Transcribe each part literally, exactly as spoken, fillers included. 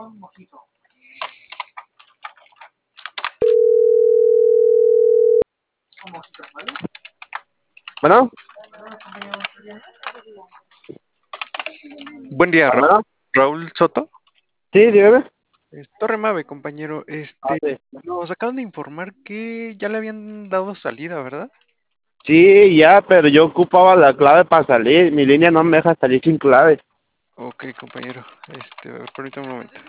Bueno, Buen día, Ra- bueno, Raúl Soto. sí, dígame. Es Torre Mave, compañero. Ah, Este, sí. nos acaban de informar que ya le habían dado salida, ¿verdad? Sí, ya, pero yo ocupaba la clave para salir. Mi línea no me deja salir sin clave. Ok, compañero. Este, a ver, permítame un momento.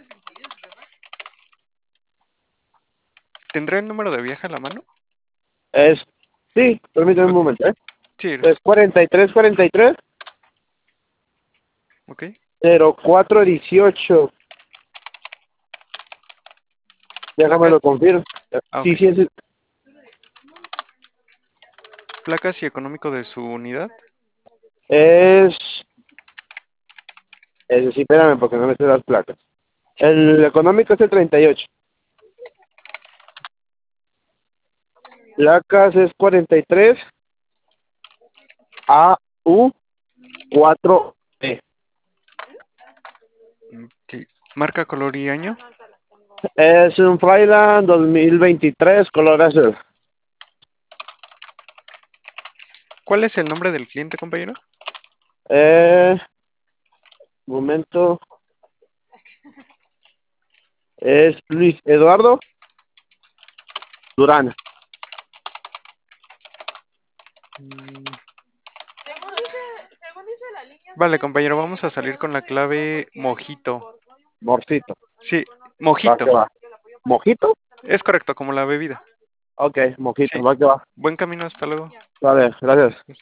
¿Tendrá el número de viaje a la mano? Es, sí, permíteme un Ok, momento, ¿eh? sí, Es gracias. cuarenta y tres cuarenta y tres Ok, cero cuatro dieciocho. Déjame placas. lo confirmo. Ah, ok. Sí, sí, es, Placas y económico de su unidad. es, es, sí, espérame porque no me sé las placas. El económico es el treinta y ocho. Placas es cuarenta y tres A U cuatro E. Ok. Marca, color y año. Es un Flyland dos mil veintitrés color azul. ¿Cuál es el nombre del cliente, compañero? Eh, momento. Es Luis Eduardo Durán. Mm, Vale, compañero, vamos a salir con la clave Mojito. Morcito. Sí, Va Mojito. que va. ¿Mojito? Es correcto, como la bebida. Ok, mojito, Sí. va que va. Buen camino, hasta luego. Vale, gracias.